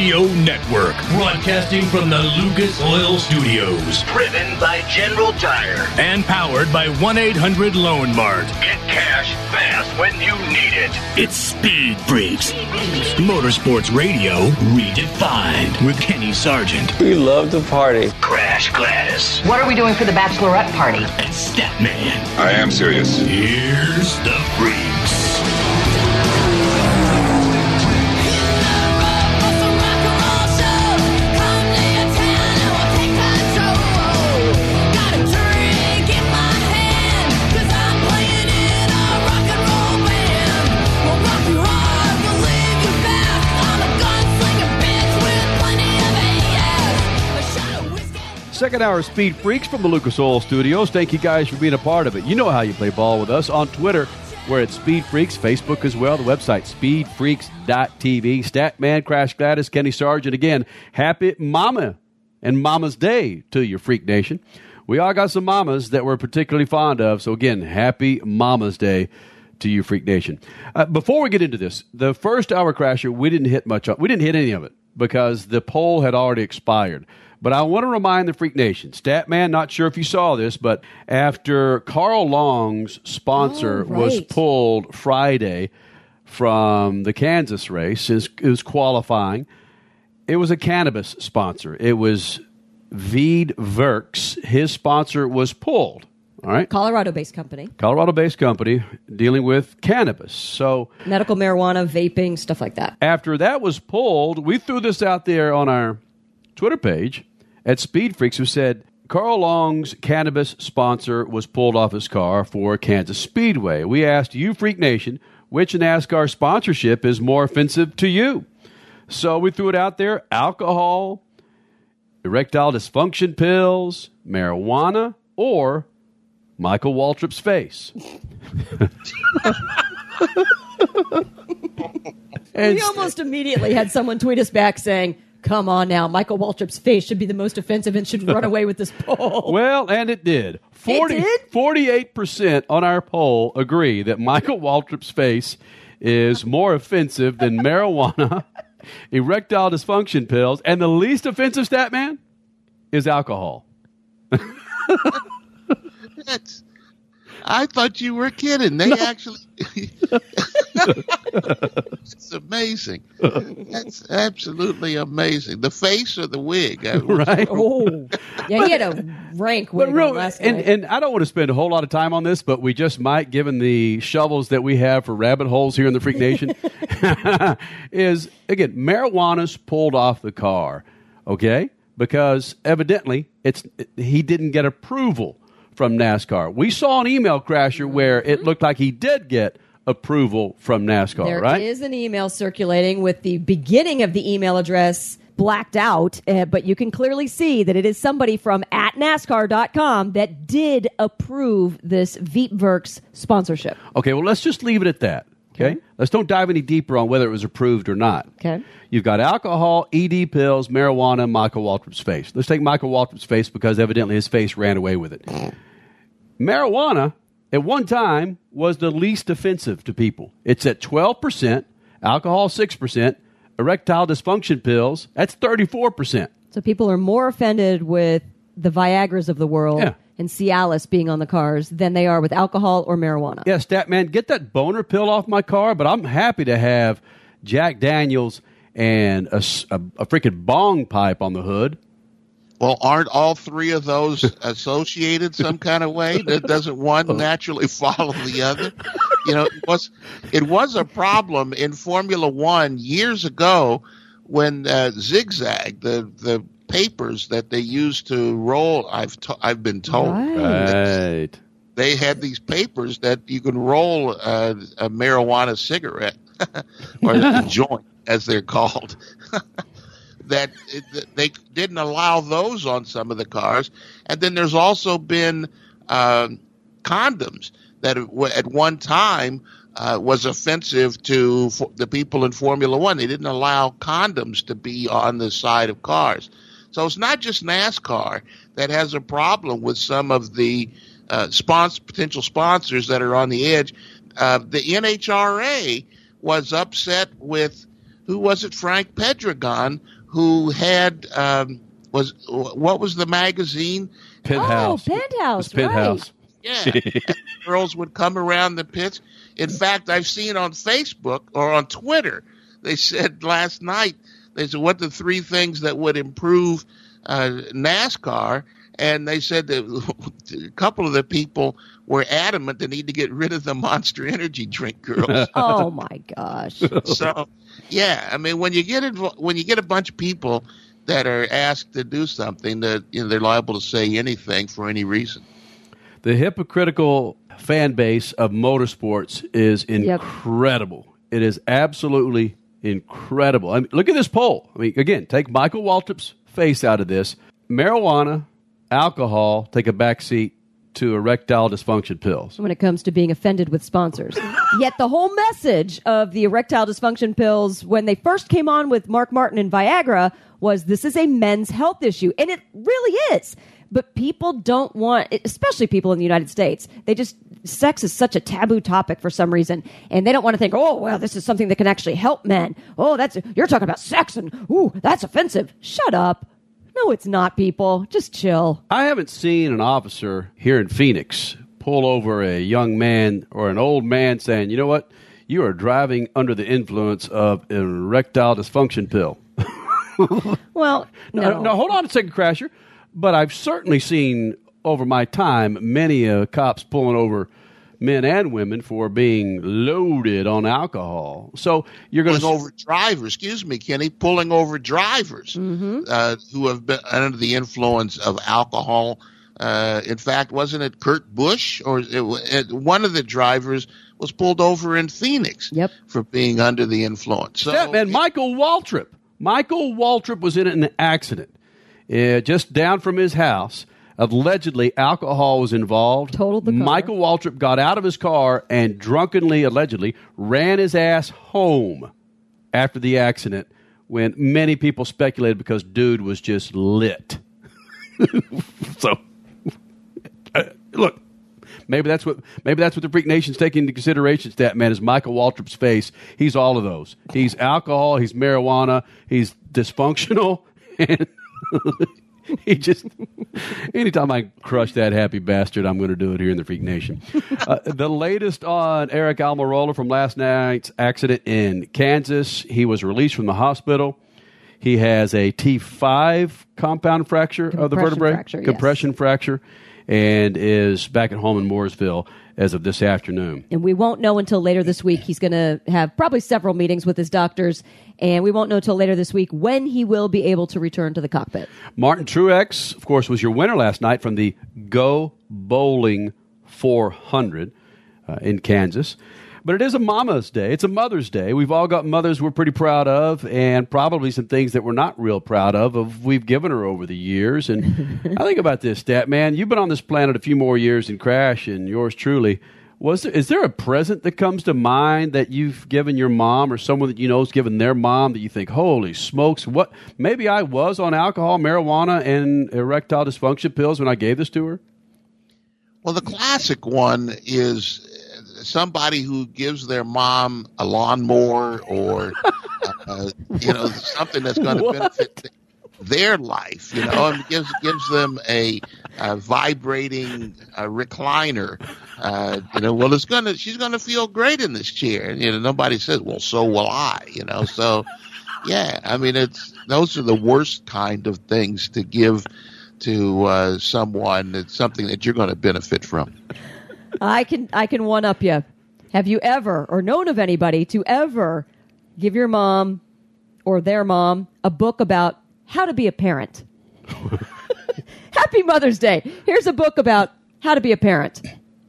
Radio Network, broadcasting from the Lucas Oil Studios. Driven by General Tire. And powered by 1-800 Mart. Get cash fast when you need it. It's Speed Freaks. Motorsports Radio redefined with Kenny Sargent. We love to party. Crash Gladys. What are we doing for the bachelorette party? And Statman. I am serious. Here's the Freaks. Second hour Speed Freaks from the Lucas Oil Studios. Thank you guys for being a part of it. You know how you play ball with us on Twitter. We're at Speed Freaks, Facebook as well, the website speedfreaks.tv. Statman, Crash Gladys, Kenny Sargent. Again, happy Mama and Mama's Day to you, Freak Nation. We all got some mamas that we're particularly fond of, so again, happy Mama's Day to you, Freak Nation. Before we get into this, the first hour Crasher, we didn't hit any of it because the poll had already expired. But I want to remind the Freak Nation, Statman, not sure if you saw this, but after Carl Long's sponsor was pulled Friday from the Kansas race, it was qualifying, it was a cannabis sponsor. It was Veed Verks. His sponsor was pulled. All right. Colorado-based company dealing with cannabis. So medical marijuana, vaping, stuff like that. After that was pulled, we threw this out there on our Twitter page at Speed Freaks, who said Carl Long's cannabis sponsor was pulled off his car for Kansas Speedway. We asked you, Freak Nation, which NASCAR sponsorship is more offensive to you? So we threw it out there: alcohol, erectile dysfunction pills, marijuana, or Michael Waltrip's face. We almost immediately had someone tweet us back saying, come on now, Michael Waltrip's face should be the most offensive and should run away with this poll. Well, and it did. 48% on our poll agree that Michael Waltrip's face is more offensive than marijuana, erectile dysfunction pills, and the least offensive, Statman, is alcohol. I thought you were kidding. They actually... It's amazing. That's absolutely amazing. The face or the wig? Right. Oh, yeah, he had a rank wig last night. And I don't want to spend a whole lot of time on this, but we just might, given the shovels that we have for rabbit holes here in the Freak Nation, is, again, marijuana's pulled off the car, okay? Because evidently he didn't get approval from NASCAR. We saw an email, Crasher, where it looked like he did get approval from NASCAR, right? There is an email circulating with the beginning of the email address blacked out, but you can clearly see that it is somebody from @NASCAR.com that did approve this Veepverks sponsorship. Okay, well, let's just leave it at that, okay? Let's don't dive any deeper on whether it was approved or not. Okay. You've got alcohol, ED pills, marijuana, Michael Waltrip's face. Let's take Michael Waltrip's face because evidently his face ran away with it. Marijuana, at one time, was the least offensive to people. It's at 12%, alcohol 6%, erectile dysfunction pills, that's 34%. So people are more offended with the Viagras of the world and Cialis being on the cars than they are with alcohol or marijuana. Yeah, Statman, get that boner pill off my car, but I'm happy to have Jack Daniels and a freaking bong pipe on the hood. Well, aren't all three of those associated some kind of way? Doesn't one naturally follow the other? You know, it was a problem in Formula One years ago when Zigzag, the papers that they used to roll, I've been told, right. They had these papers that you can roll a marijuana cigarette or a joint, as they're called. That they didn't allow those on some of the cars. And then there's also been condoms that at one time was offensive to the people in Formula One. They didn't allow condoms to be on the side of cars. So it's not just NASCAR that has a problem with some of the potential sponsors that are on the edge. The NHRA was upset with, who was it, Frank Pedregon, who had what was the magazine? Penthouse. Oh, Penthouse, It's Penthouse. Yeah, girls would come around the pits. In fact, I've seen on Facebook or on Twitter, they said last night, they said, what the 3 things that would improve NASCAR? And they said that a couple of the people were adamant they need to get rid of the Monster Energy drink girls. Oh my gosh. So, yeah, I mean, when you get a bunch of people that are asked to do something, that they're liable to say anything for any reason. The hypocritical fan base of motorsports is incredible. It is absolutely incredible. I mean, look at this poll. I mean, again, take Michael Waltrip's face out of this. Marijuana, alcohol take a backseat to erectile dysfunction pills. When it comes to being offended with sponsors. Yet the whole message of the erectile dysfunction pills when they first came on with Mark Martin and Viagra was this is a men's health issue. And it really is. But people don't want, especially people in the United States, sex is such a taboo topic for some reason. And they don't want to think, oh, well, this is something that can actually help men. Oh, you're talking about sex and, ooh, that's offensive. Shut up. No, it's not, people. Just chill. I haven't seen an officer here in Phoenix pull over a young man or an old man saying, you know what, you are driving under the influence of an erectile dysfunction pill. Well, no. No, hold on a second, Crasher. But I've certainly seen over my time many cops pulling over men and women for being loaded on alcohol. So you're going to over drivers. Excuse me, Kenny. Pulling over drivers who have been under the influence of alcohol. In fact, wasn't it Kurt Busch or one of the drivers was pulled over in Phoenix for being under the influence? So, yeah, man, Michael Waltrip. Michael Waltrip was in an accident just down from his house. Allegedly, alcohol was involved. Totaled the car. Michael Waltrip got out of his car and drunkenly, allegedly, ran his ass home after the accident when many people speculated because dude was just lit. So, look, maybe that's what the Freak Nation's taking into consideration. Stat man is Michael Waltrip's face. He's all of those. He's alcohol. He's marijuana. He's dysfunctional. And he just, anytime I crush that happy bastard, I'm going to do it here in the Freak Nation. The latest on Eric Almirola from last night's accident in Kansas. He was released from the hospital. He has a T5 compound fracture of the vertebrae, compression fracture, and is back at home in Mooresville as of this afternoon. And we won't know until later this week. He's going to have probably several meetings with his doctors, and we won't know until later this week when he will be able to return to the cockpit. Martin Truex, of course, was your winner last night from the Go Bowling 400 in Kansas. But it is a Mama's Day. It's a Mother's Day. We've all got mothers we're pretty proud of, and probably some things that we're not real proud of we've given her over the years. And I think about this, Stat Man. You've been on this planet a few more years than Crash and yours truly. Is there a present that comes to mind that you've given your mom or someone that you know has given their mom that you think, holy smokes, what? Maybe I was on alcohol, marijuana, and erectile dysfunction pills when I gave this to her? Well, the classic one is somebody who gives their mom a lawnmower or, something that's going to benefit their life, and gives them a vibrating recliner. Well, she's going to feel great in this chair. And, nobody says, well, so will I, so yeah, I mean, those are the worst kind of things to give to someone. It's something that you're going to benefit from. I can one up you. Have you ever or known of anybody to ever give your mom or their mom a book about how to be a parent? Happy Mother's Day. Here's a book about how to be a parent.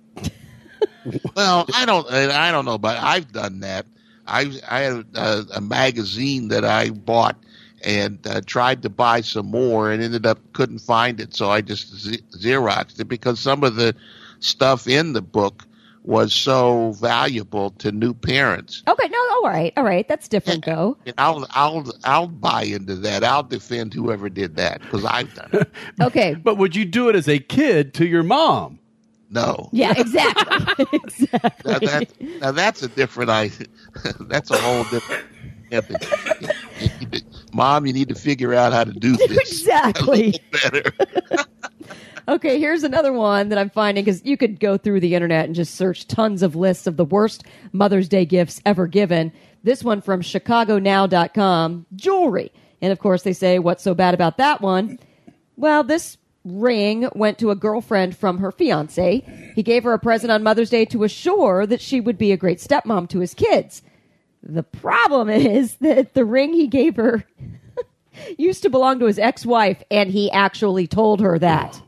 Well, I don't know, but I've done that. I had a magazine that I bought and tried to buy some more and ended up couldn't find it, so I just Xeroxed it because some of the stuff in the book was so valuable to new parents. Okay, no, all right, that's different though. And I'll buy into that. I'll defend whoever did that because I've done it. Okay, but would you do it as a kid to your mom? No. Yeah, exactly. Now that's a different. That's a whole different. Mom, you need to figure out how to do this Exactly. a little better. Okay, here's another one that I'm finding, because you could go through the internet and just search tons of lists of the worst Mother's Day gifts ever given. This one from ChicagoNow.com, jewelry. And of course they say, what's so bad about that one? Well, this ring went to a girlfriend from her fiancé. He gave her a present on Mother's Day to assure that she would be a great stepmom to his kids. The problem is that the ring he gave her used to belong to his ex-wife, and he actually told her that.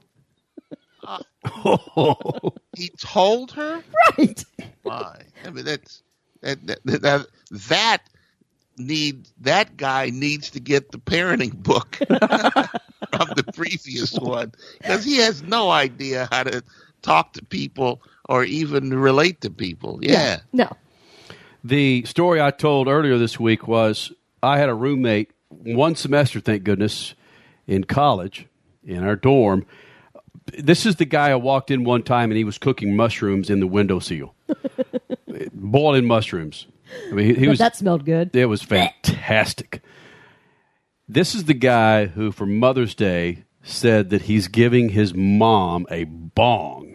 He told her? Right. Why? I mean, that guy needs to get the parenting book from the previous one, because he has no idea how to talk to people or even relate to people. Yeah. No. The story I told earlier this week was I had a roommate one semester, thank goodness, in college in our dorm. This is the guy I walked in one time and he was cooking mushrooms in the windowsill. Boiling mushrooms. I mean, he was, that smelled good. It was fantastic. This is the guy who, for Mother's Day, said that he's giving his mom a bong.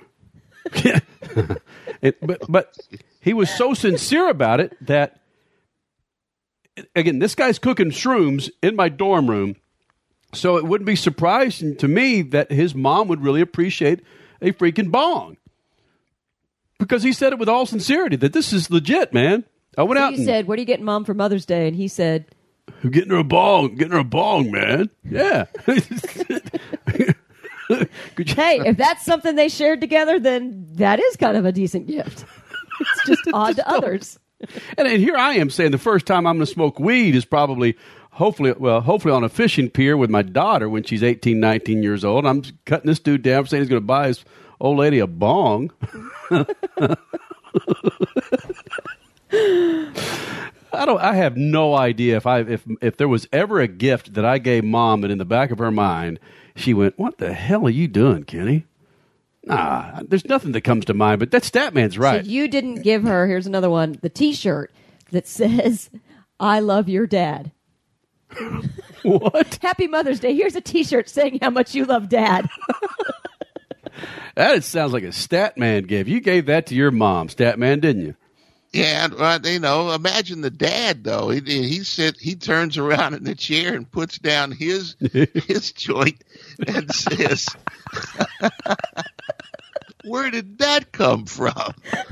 But he was so sincere about it that, again, this guy's cooking shrooms in my dorm room, so it wouldn't be surprising to me that his mom would really appreciate a freaking bong. Because he said it with all sincerity, that this is legit, man. I went out You and said, what are you getting Mom for Mother's Day? And he said, I'm getting her a bong, man. Yeah. hey, if that's something they shared together, then that is kind of a decent gift. It's just odd to others. And here I am saying the first time I'm going to smoke weed is probably, hopefully on a fishing pier with my daughter when she's 18, 19 years old. I'm cutting this dude down, saying he's going to buy his old lady a bong. I have no idea if there was ever a gift that I gave Mom that in the back of her mind she went, "What the hell are you doing, Kenny?" Nah, there's nothing that comes to mind, but that Statman's right. So you didn't give her, here's another one, the T-shirt that says, "I love your dad." What? Happy Mother's Day. Here's a T-shirt saying how much you love Dad. That sounds like a Statman gift. You gave that to your mom, Statman, didn't you? Yeah, imagine the dad though. He turns around in the chair and puts down his joint and says, "Where did that come from?"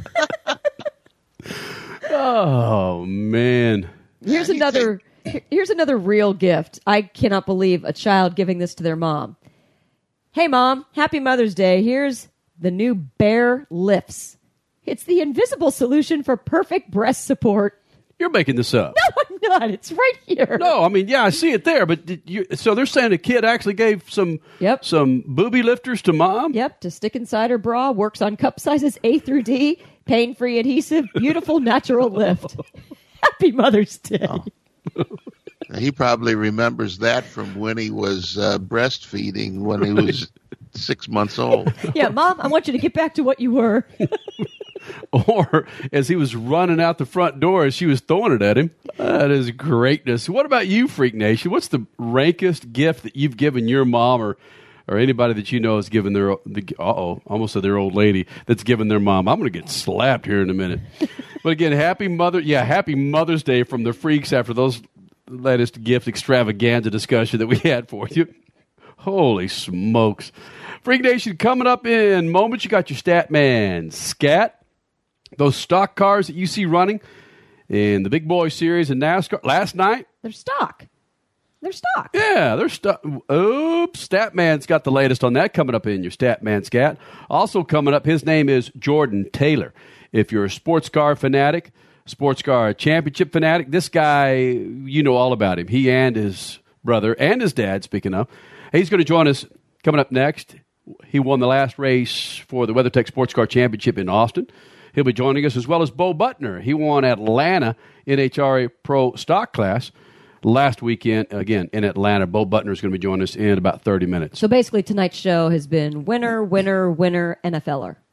Oh man! Here's another real gift. I cannot believe a child giving this to their mom. Hey, Mom, happy Mother's Day. Here's the new Bear Lifts. It's the invisible solution for perfect breast support. You're making this up. No, I'm not. It's right here. No, I mean, yeah, I see it there. But so they're saying a kid actually gave some booby lifters to Mom? Yep, to stick inside her bra. Works on cup sizes A through D. Pain-free adhesive. Beautiful natural lift. Happy Mother's Day. Oh. He probably remembers that from when he was breastfeeding when he was 6 months old. Yeah, Mom, I want you to get back to what you were. Or as he was running out the front door as she was throwing it at him. That is greatness. What about you, Freak Nation? What's the rankest gift that you've given your mom or anybody that you know has given almost said their old lady that's given their mom? I'm going to get slapped here in a minute. But again, happy Mother's Day from the Freaks after those latest gift extravaganza discussion that we had for you. Holy smokes. Freak Nation, coming up in moments, you got your Statman Scat. Those stock cars that you see running in the Big Boy Series in NASCAR last night. They're stock. Yeah, they're stock. Oops, Statman's got the latest on that coming up in your Statman Scat. Also coming up, his name is Jordan Taylor. If you're a sports car fanatic, sports car championship fanatic, this guy, you know all about him. He and his brother and his dad, speaking of, he's going to join us coming up next. He won the last race for the WeatherTech Sports Car Championship in Austin. He'll be joining us, as well as Bo Butner. He won Atlanta NHRA Pro Stock Class last weekend, again, in Atlanta. Bo Butner is going to be joining us in about 30 minutes. So basically tonight's show has been winner, NFLer.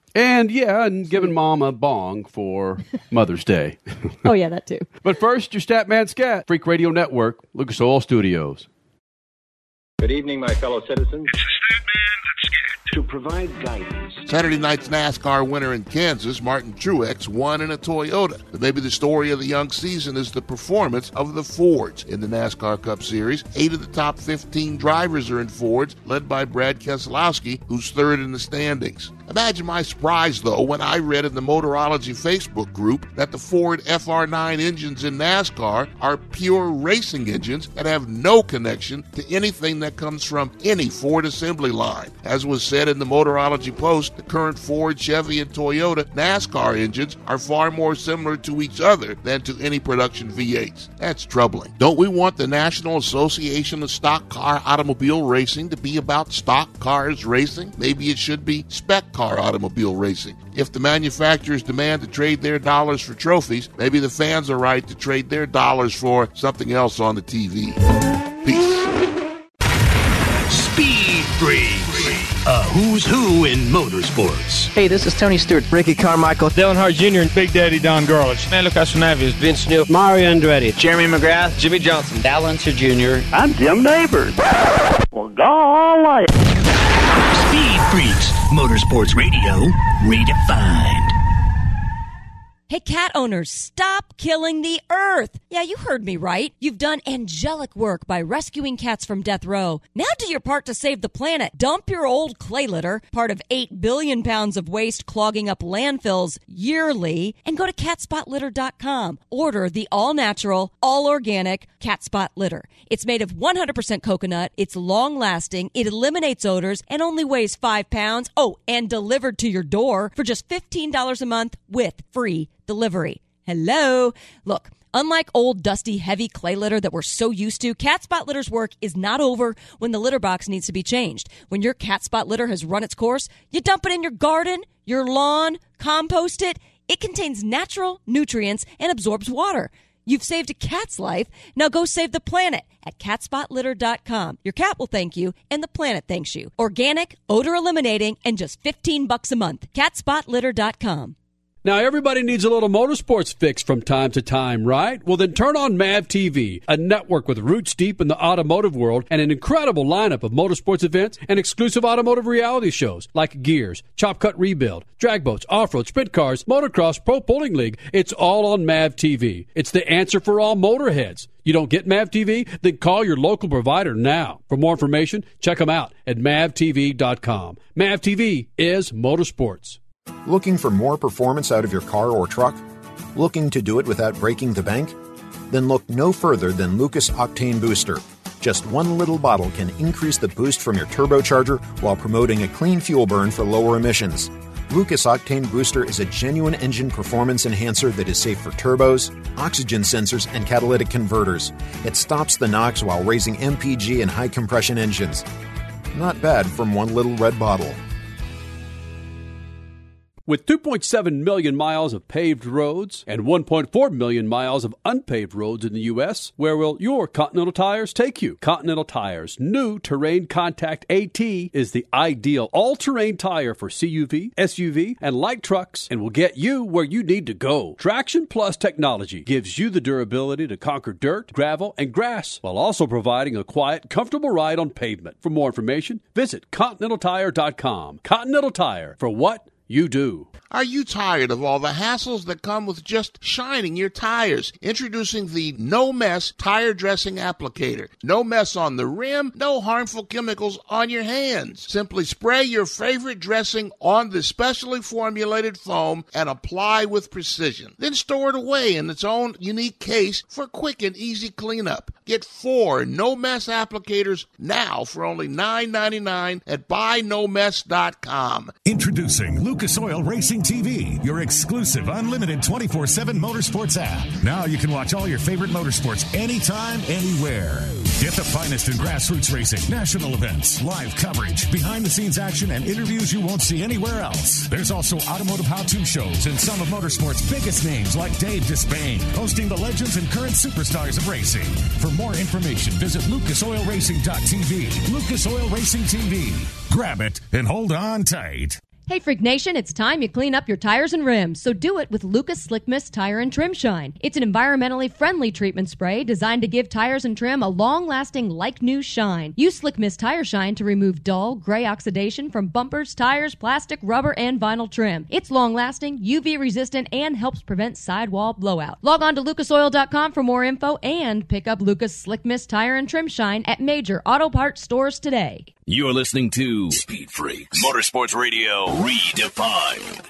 And giving Mom a bong for Mother's Day. Oh, yeah, that too. But first, your Statman Scat, Freak Radio Network, Lucas Oil Studios. Good evening, my fellow citizens. To provide guidance. Saturday night's NASCAR winner in Kansas, Martin Truex, won in a Toyota. But maybe the story of the young season is the performance of the Fords in the NASCAR Cup Series. 8 of the top 15 drivers are in Fords, led by Brad Keselowski, who's third in the standings. Imagine my surprise, though, when I read in the Motorology Facebook group that the Ford FR9 engines in NASCAR are pure racing engines that have no connection to anything that comes from any Ford assembly line. As was said in the Motorology Post, the current Ford, Chevy, and Toyota NASCAR engines are far more similar to each other than to any production V8s. That's troubling. Don't we want the National Association of Stock Car Automobile Racing to be about stock cars racing? Maybe it should be spec car automobile racing. If the manufacturers demand to trade their dollars for trophies, maybe the fans are right to trade their dollars for something else on the TV. Peace. Speed Freaks. A who's who in motorsports. Hey, this is Tony Stewart, Ricky Carmichael, Dale Earnhardt Jr., and Big Daddy Don Garlich, Nando Castroneves, Vince Neil, Mario Andretti, Jeremy McGrath, Jimmy Johnson, Dal Unser Jr. I'm Jim Neighbors. Well, golly. Speed Freaks, Motorsports Radio, redefined. Hey, cat owners, stop killing the earth. Yeah, you heard me right. You've done angelic work by rescuing cats from death row. Now do your part to save the planet. Dump your old clay litter, part of 8 billion pounds of waste clogging up landfills yearly, and go to catspotlitter.com. Order the all-natural, all-organic Cat Spot Litter. It's made of 100% coconut, it's long-lasting, it eliminates odors, and only weighs 5 pounds. Oh, and delivered to your door for just $15 a month with free delivery. Hello. Look, unlike old, dusty, heavy clay litter that we're so used to, Cat Spot Litter's work is not over when the litter box needs to be changed. When your Cat Spot Litter has run its course, you dump it in your garden, your lawn, compost it. It contains natural nutrients and absorbs water. You've saved a cat's life. Now go save the planet at catspotlitter.com. Your cat will thank you, and the planet thanks you. Organic, odor eliminating, and just $15 a month. Catspotlitter.com. Now, everybody needs a little motorsports fix from time to time, right? Well, then turn on MAV TV, a network with roots deep in the automotive world and an incredible lineup of motorsports events and exclusive automotive reality shows like Gears, Chop Cut Rebuild, Drag Boats, Off-Road, Sprint Cars, Motocross, Pro Bowling League. It's all on MAV TV. It's the answer for all motorheads. You don't get MAV TV? Then call your local provider now. For more information, check them out at mavtv.com. MAV TV is motorsports. Looking for more performance out of your car or truck? Looking to do it without breaking the bank? Then look no further than Lucas Octane Booster. Just one little bottle can increase the boost from your turbocharger while promoting a clean fuel burn for lower emissions. Lucas Octane Booster is a genuine engine performance enhancer that is safe for turbos, oxygen sensors, and catalytic converters. It stops the NOx while raising MPG and high compression engines. Not bad from one little red bottle. With 2.7 million miles of paved roads and 1.4 million miles of unpaved roads in the U.S., where will your Continental Tires take you? Continental Tires' new Terrain Contact AT is the ideal all-terrain tire for CUV, SUV, and light trucks and will get you where you need to go. Traction Plus technology gives you the durability to conquer dirt, gravel, and grass while also providing a quiet, comfortable ride on pavement. For more information, visit ContinentalTire.com. Continental Tire, for what you do. Are you tired of all the hassles that come with just shining your tires? Introducing the No Mess Tire Dressing Applicator. No mess on the rim, no harmful chemicals on your hands. Simply spray your favorite dressing on the specially formulated foam and apply with precision. Then store it away in its own unique case for quick and easy cleanup. Get 4 No Mess applicators now for only $9.99 at buynomess.com. Introducing Lucas Oil Racing TV, your exclusive unlimited 24/7 motorsports app. Now you can watch all your favorite motorsports anytime, anywhere. Get the finest in grassroots racing, national events, live coverage, behind-the-scenes action, and interviews you won't see anywhere else. There's also automotive how-to shows and some of motorsports' biggest names like Dave Despain, hosting the legends and current superstars of racing. For more information, visit lucasoilracing.tv. Lucas Oil Racing TV. Grab it and hold on tight. Hey, Freak Nation, it's time you clean up your tires and rims, so do it with Lucas Slick Mist Tire and Trim Shine. It's an environmentally friendly treatment spray designed to give tires and trim a long-lasting, like-new shine. Use Slick Mist Tire Shine to remove dull, gray oxidation from bumpers, tires, plastic, rubber, and vinyl trim. It's long-lasting, UV-resistant, and helps prevent sidewall blowout. Log on to lucasoil.com for more info and pick up Lucas Slick Mist Tire and Trim Shine at major auto parts stores today. You're listening to Speed Freaks Motorsports Radio Redefined.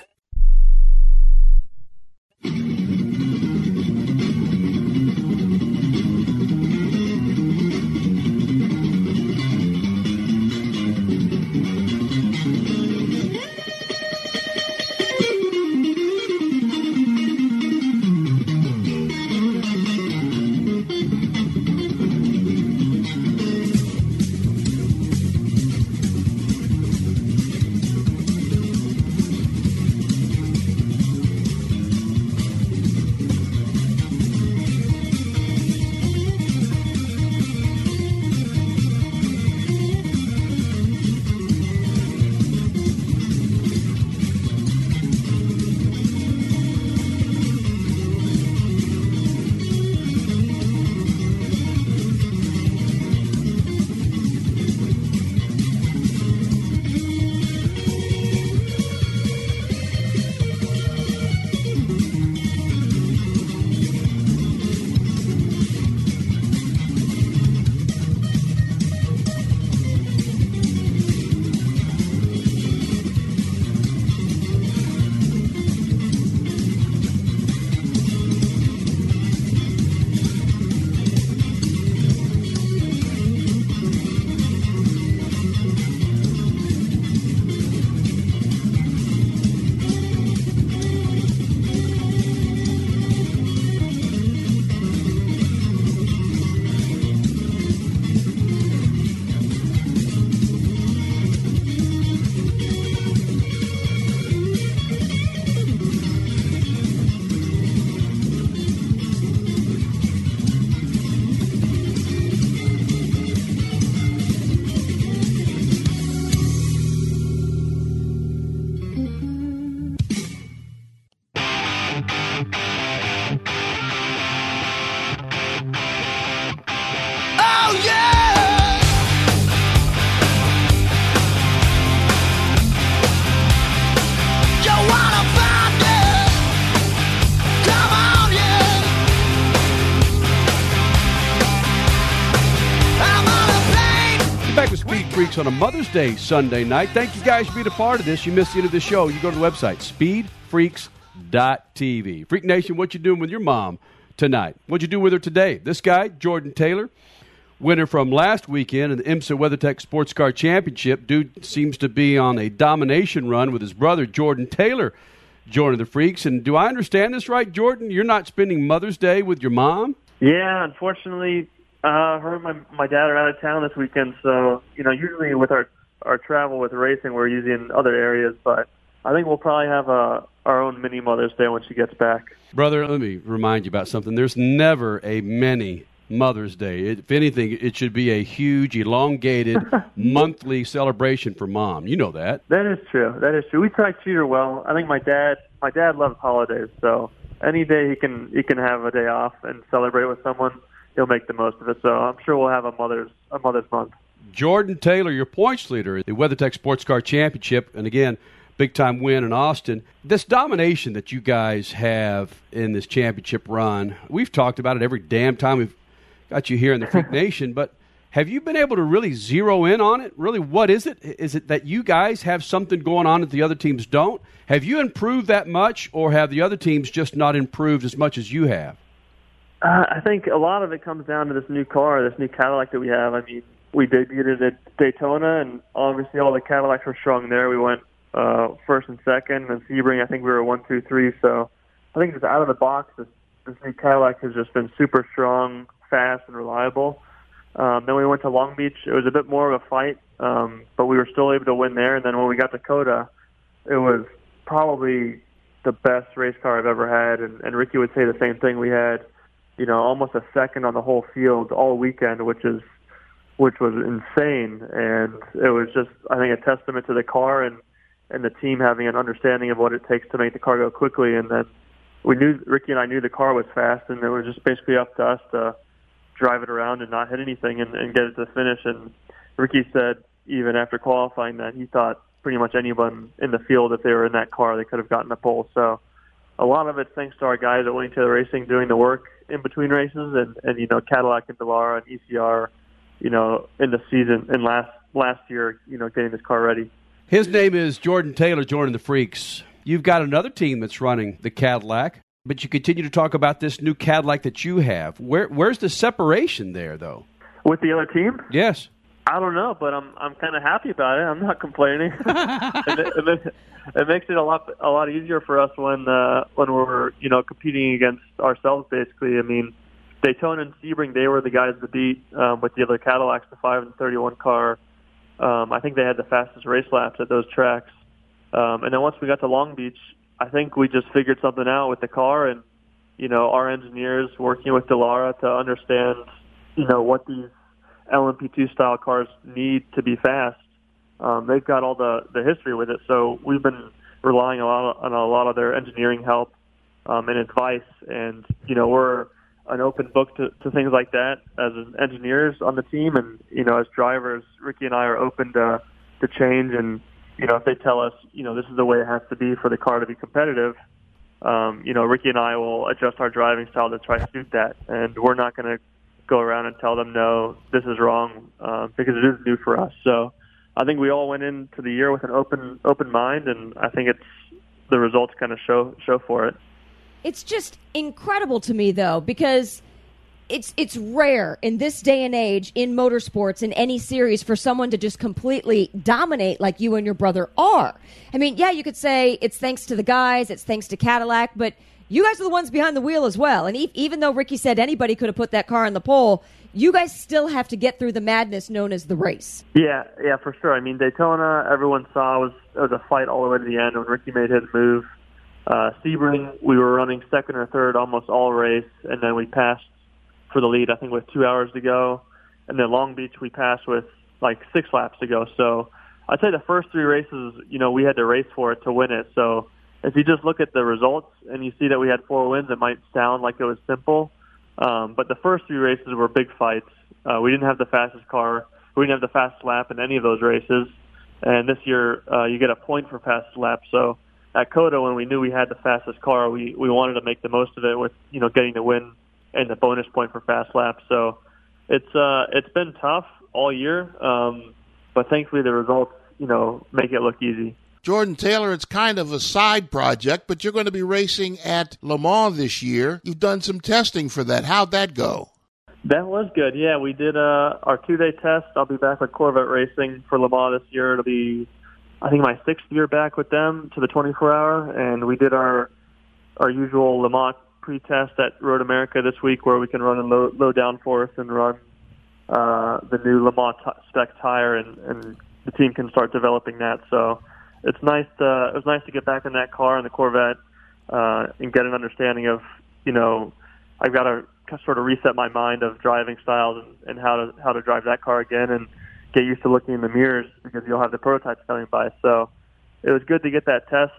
On a Mother's Day Sunday night. Thank you guys for being a part of this. You missed the end of the show. You go to the website, speedfreaks.tv. Freak Nation, what you doing with your mom tonight? What'd you do with her today? This guy, Jordan Taylor, winner from last weekend in the IMSA WeatherTech Sports Car Championship. Dude seems to be on a domination run with his brother, Jordan Taylor, joining the Freaks. And do I understand this right, Jordan? You're not spending Mother's Day with your mom? Yeah, unfortunately, her and my dad are out of town this weekend, so, usually with our travel with racing, we're usually in other areas, but I think we'll probably have our own mini Mother's Day when she gets back. Brother, let me remind you about something. There's never a mini Mother's Day. If anything, it should be a huge, elongated, monthly celebration for Mom. You know that. That is true. We try to treat her well. I think my dad loves holidays, so any day he can have a day off and celebrate with someone, he'll make the most of it. So I'm sure we'll have a mother's month. Jordan Taylor, your points leader at the WeatherTech Sports Car Championship, and again, big-time win in Austin. This domination that you guys have in this championship run, we've talked about it every damn time we've got you here in the Freak Nation, but have you been able to really zero in on it? Really, what is it? Is it that you guys have something going on that the other teams don't? Have you improved that much, or have the other teams just not improved as much as you have? I think a lot of it comes down to this new car, this new Cadillac that we have. I mean, we debuted it at Daytona, and obviously all the Cadillacs were strong there. We went first and second, and Sebring, I think we were 1, 2, 3. So I think just out of the box, this new Cadillac has just been super strong, fast, and reliable. Then we went to Long Beach. It was a bit more of a fight, but we were still able to win there. And then when we got to COTA, it was probably the best race car I've ever had, and Ricky would say the same thing. We had, almost a second on the whole field all weekend, which was insane. And it was just, I think, a testament to the car and and the team having an understanding of what it takes to make the car go quickly. And then Ricky and I knew the car was fast, and it was just basically up to us to drive it around and not hit anything and get it to the finish. And Ricky said even after qualifying that he thought pretty much anyone in the field, if they were in that car, they could have gotten the pole. So a lot of it's thanks to our guys at Winning Taylor Racing doing the work in between races, and you know, Cadillac and Dallara and ECR, you know, in the season and last year, you know, getting this car ready. His name is Jordan Taylor, joining the Freaks. You've got another team that's running the Cadillac, but you continue to talk about this new Cadillac that you have. Where's the separation there, though? With the other team? Yes. I don't know, but I'm kind of happy about it. I'm not complaining. It makes it a lot easier for us when we're, you know, competing against ourselves. Basically, I mean, Daytona and Sebring, they were the guys to beat with the other Cadillacs, the 5 and 31 car. I think they had the fastest race laps at those tracks. And then once we got to Long Beach, I think we just figured something out with the car, and you know, our engineers working with Dallara to understand, you know, what these LMP2 style cars need to be fast. They've got all the history with it, so we've been relying on a lot of their engineering help and advice. And you know, we're an open book to things like that as engineers on the team, and you know, as drivers, Ricky and I are open to change. And you know, if they tell us, you know, this is the way it has to be for the car to be competitive, you know, Ricky and I will adjust our driving style to try to suit that. And we're not going to go around and tell them, no, this is wrong, because it is new for us. So I think we all went into the year with an open mind, and I think the results kind of show for it. It's just incredible to me, though, because it's rare in this day and age in motorsports in any series for someone to just completely dominate like you and your brother are. I mean, yeah, you could say it's thanks to the guys, it's thanks to Cadillac, but you guys are the ones behind the wheel as well. And even though Ricky said anybody could have put that car on the pole, you guys still have to get through the madness known as the race. Yeah, for sure. I mean, Daytona, everyone saw it was a fight all the way to the end when Ricky made his move. Sebring, we were running second or third almost all race, and then we passed for the lead, I think, with 2 hours to go. And then Long Beach, we passed with like 6 laps to go. So I'd say the first 3 races, you know, we had to race for it to win it. So if you just look at the results and you see that we had 4 wins, it might sound like it was simple. But the first 3 races were big fights. We didn't have the fastest car. We didn't have the fastest lap in any of those races. And this year, you get a point for fastest lap. So at COTA, when we knew we had the fastest car, we wanted to make the most of it with, you know, getting the win and the bonus point for fast laps. So it's been tough all year, but thankfully the results, you know, make it look easy. Jordan Taylor, it's kind of a side project, but you're going to be racing at Le Mans this year. You've done some testing for that. How'd that go? That was good. Yeah, we did our 2-day test. I'll be back with Corvette Racing for Le Mans this year. It'll be, I think, my 6th year back with them to the 24-hour, and we did our usual Le Mans pre-test at Road America this week, where we can run in low downforce and run the new Le Mans spec tire, and the team can start developing that. So it's nice. It was nice to get back in that car in the Corvette and get an understanding of, you know, I've got to sort of reset my mind of driving styles and how to drive that car again, and get used to looking in the mirrors, because you'll have the prototypes coming by. So it was good to get that test,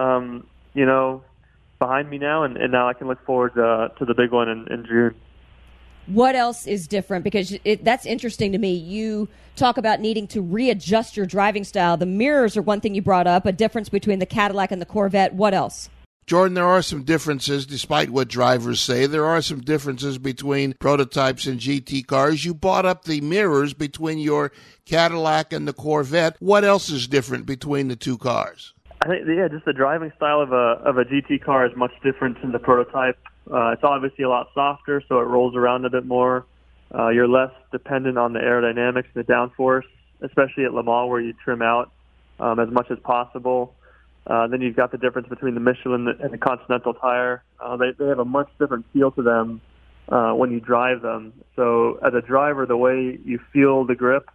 you know, behind me now, and now I can look forward to the big one in June. What else is different? Because that's interesting to me. You talk about needing to readjust your driving style. The mirrors are one thing you brought up, a difference between the Cadillac and the Corvette. What else? Jordan, there are some differences, despite what drivers say. There are some differences between prototypes and GT cars. You brought up the mirrors between your Cadillac and the Corvette. What else is different between the two cars? I think, yeah, just the driving style of a GT car is much different than the prototype. It's obviously a lot softer, so it rolls around a bit more. You're less dependent on the aerodynamics and the downforce, especially at Le Mans, where you trim out as much as possible. Then you've got the difference between the Michelin and the Continental tire. They have a much different feel to them when you drive them. So as a driver, the way you feel the grip,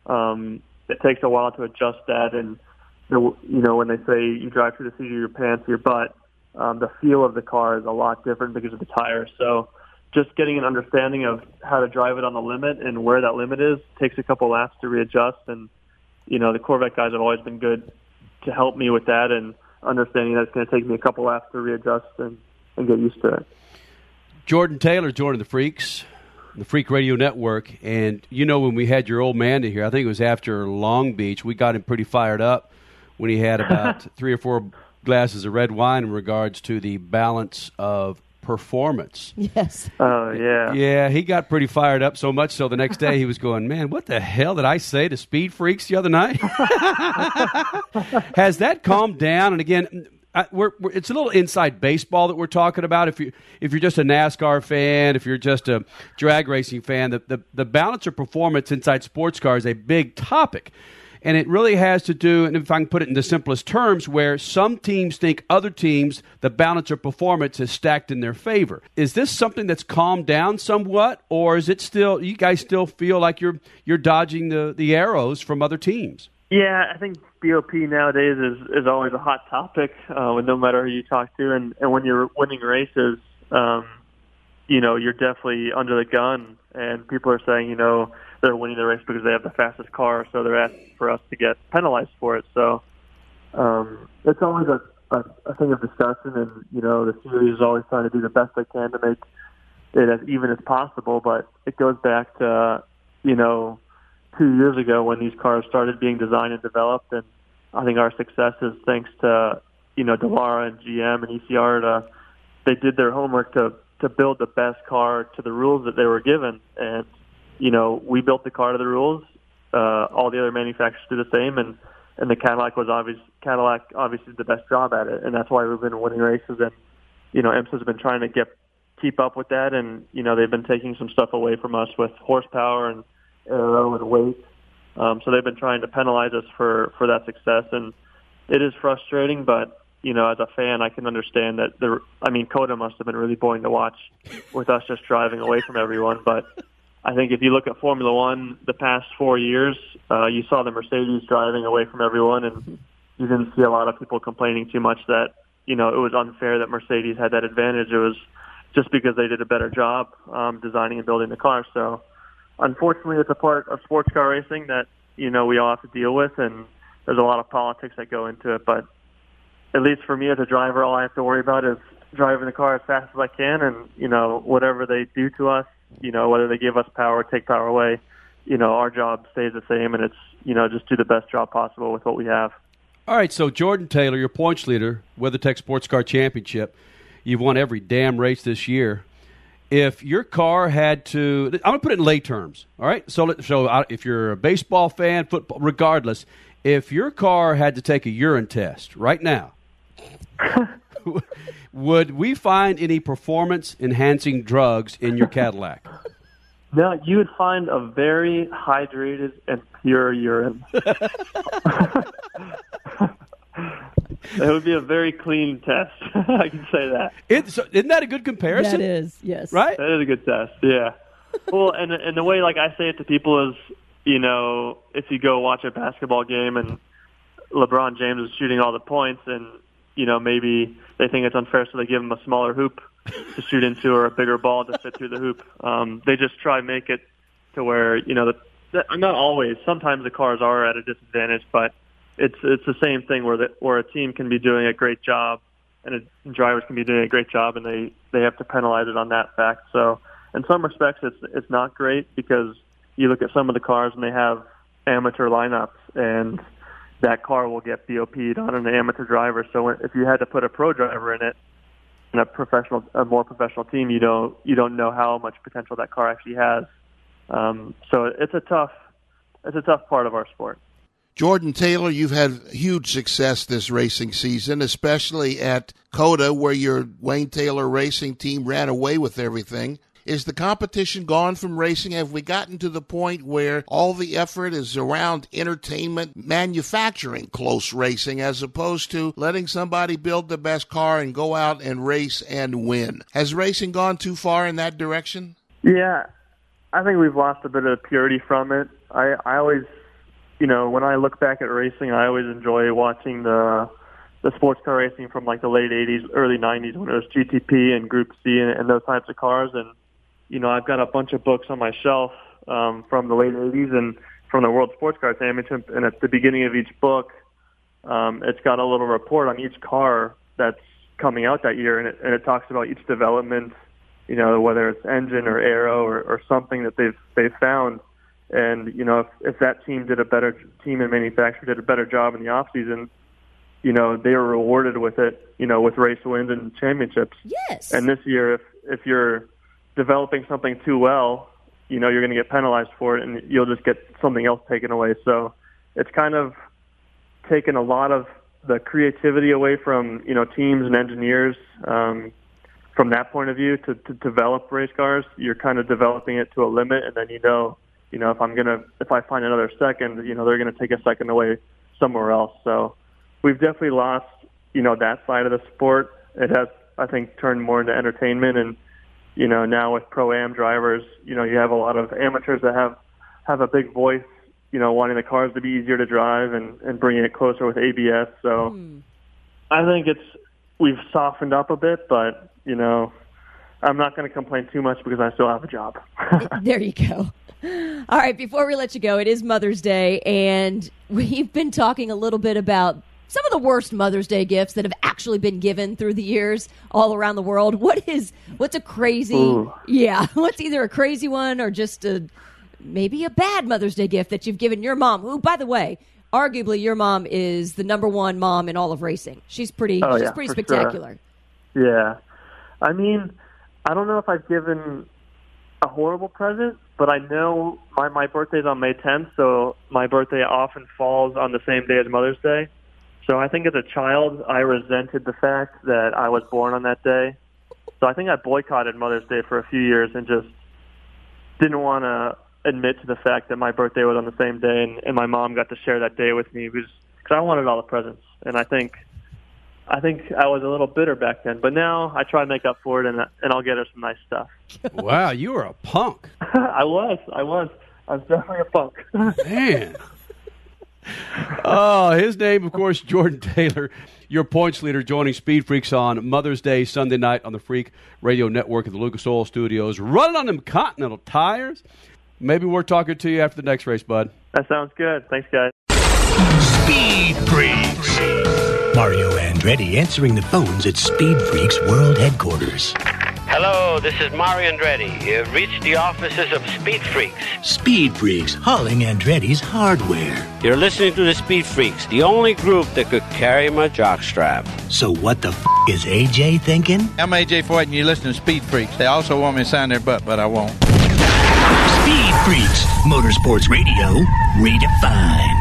it takes a while to adjust that. And, you know, when they say you drive through the seat of your pants, your butt, the feel of the car is a lot different because of the tires. So just getting an understanding of how to drive it on the limit and where that limit is takes a couple laps to readjust. And, you know, the Corvette guys have always been good to help me with that, and understanding that it's going to take me a couple laps to readjust and get used to it. Jordan Taylor joining the Freaks, the Freak Radio Network, and when we had your old man to here, I think it was after Long Beach, we got him pretty fired up when he had about 3 or 4 glasses of red wine in regards to the balance of performance. Yes. Oh, yeah. Yeah, he got pretty fired up, so much so the next day he was going, man, what the hell did I say to Speed Freaks the other night? Has that calmed down? And again, it's a little inside baseball that we're talking about. If you're just a NASCAR fan, if you're just a drag racing fan, the balance of performance inside sports cars is a big topic. And it really has to do, and if I can put it in the simplest terms, where some teams think other teams, the balance of performance is stacked in their favor. Is this something that's calmed down somewhat, or is it still, you guys still feel like you're dodging the arrows from other teams? Yeah, I think BOP nowadays is always a hot topic, with no matter who you talk to, and when you're winning races, you're definitely under the gun, and people are saying, they're winning the race because they have the fastest car, so they're asking for us to get penalized for it. So it's always a thing of discussion, and the series is always trying to do the best they can to make it as even as possible. But it goes back to 2 years ago when these cars started being designed and developed, and I think our success is thanks to Dallara and GM and ECR. They did their homework to build the best car to the rules that they were given, and we built the car to the rules. All the other manufacturers did the same, and the Cadillac obviously did the best job at it, and that's why we've been winning races. And IMSA's been trying to keep up with that, and they've been taking some stuff away from us with horsepower and aero and weight. So they've been trying to penalize us for that success, and it is frustrating. But as a fan, I can understand that. COTA must have been really boring to watch with us just driving away from everyone, but I think if you look at Formula One the past 4 years, you saw the Mercedes driving away from everyone, and you didn't see a lot of people complaining too much that, it was unfair that Mercedes had that advantage. It was just because they did a better job designing and building the car. So, unfortunately, it's a part of sports car racing that, we all have to deal with, and there's a lot of politics that go into it. But at least for me as a driver, all I have to worry about is driving the car as fast as I can, and, whatever they do to us, whether they give us power or take power away, our job stays the same, and it's, just do the best job possible with what we have. All right, so Jordan Taylor, your points leader, WeatherTech Sports Car Championship. You've won every damn race this year. If your car had to, I'm going to put it in lay terms, all right? So if you're a baseball fan, football, regardless, if your car had to take a urine test right now, would we find any performance-enhancing drugs in your Cadillac? No, you would find a very hydrated and pure urine. It would be a very clean test. I can say that. Isn't that a good comparison? That is, yes. Right? That is a good test, yeah. Well, and the way I say it to people is, if you go watch a basketball game and LeBron James is shooting all the points and, maybe they think it's unfair, so they give him a smaller hoop to shoot into or a bigger ball to fit through the hoop. They just try to make it to where, not always. Sometimes the cars are at a disadvantage, but it's the same thing where a team can be doing a great job and drivers can be doing a great job, and they have to penalize it on that fact. So in some respects, it's not great because you look at some of the cars and they have amateur lineups, and that car will get BOP'd on an amateur driver. So if you had to put a pro driver in it, in a more professional team, you don't know how much potential that car actually has. So it's a tough part of our sport. Jordan Taylor, you've had huge success this racing season, especially at COTA, where your Wayne Taylor racing team ran away with everything. Is the competition gone from racing? Have we gotten to the point where all the effort is around entertainment, manufacturing close racing, as opposed to letting somebody build the best car and go out and race and win? Has racing gone too far in that direction? Yeah, I think we've lost a bit of purity from it. I always, when I look back at racing, I always enjoy watching the sports car racing from like the late 80s, early 90s when it was GTP and Group C and those types of cars. And I've got a bunch of books on my shelf from the late 80s and from the World Sports Car Championship, and at the beginning of each book, it's got a little report on each car that's coming out that year, and it talks about each development, you know, whether it's engine or aero or something that they've found. And, you know, if that team and manufacturer did a better job in the off season, you know, they were rewarded with it, you know, with race wins and championships. Yes. And this year, if you're developing something too well, you know, you're going to get penalized for it, and you'll just get something else taken away. So it's kind of taken a lot of the creativity away from, you know, teams and engineers. From that point of view, to develop race cars, you're kind of developing it to a limit, and then you know, if I find another second, you know, they're gonna take a second away somewhere else. So we've definitely lost, you know, that side of the sport. It has, I think, turned more into entertainment, and you know, now with Pro-Am drivers, you know, you have a lot of amateurs that have a big voice, you know, wanting the cars to be easier to drive and bringing it closer with ABS. So I think we've softened up a bit, but you know, I'm not going to complain too much because I still have a job. There you go. All right, before we let you go, it is Mother's Day, and we've been talking a little bit about some of the worst Mother's Day gifts that have actually been given through the years all around the world. What's a crazy, what's either a crazy one or just maybe a bad Mother's Day gift that you've given your mom, who, by the way, arguably your mom is the number one mom in all of racing. She's pretty spectacular. Sure. Yeah. I mean, I don't know if I've given a horrible present, but I know my birthday's on May 10th, so my birthday often falls on the same day as Mother's Day. So I think as a child, I resented the fact that I was born on that day. So I think I boycotted Mother's Day for a few years and just didn't want to admit to the fact that my birthday was on the same day, and my mom got to share that day with me because I wanted all the presents. And I think I was a little bitter back then, but now I try to make up for it, and I'll get her some nice stuff. Wow, you were a punk. I was definitely a punk. Man. Oh, his name, of course, Jordan Taylor, your points leader, joining Speed Freaks on Mother's Day, Sunday night on the Freak Radio Network at the Lucas Oil Studios, running on them Continental tires. Maybe we're talking to you after the next race, bud. That sounds good. Thanks, guys. Speed Freaks. Mario Andretti answering the phones at Speed Freaks World Headquarters. Hello, this is Mario Andretti. You've reached the offices of Speed Freaks. Speed Freaks, hauling Andretti's hardware. You're listening to the Speed Freaks, the only group that could carry my jockstrap. So what the is AJ thinking? I'm AJ Foyt, and you listen to Speed Freaks. They also want me to sign their butt, but I won't. Speed Freaks, Motorsports Radio, redefined.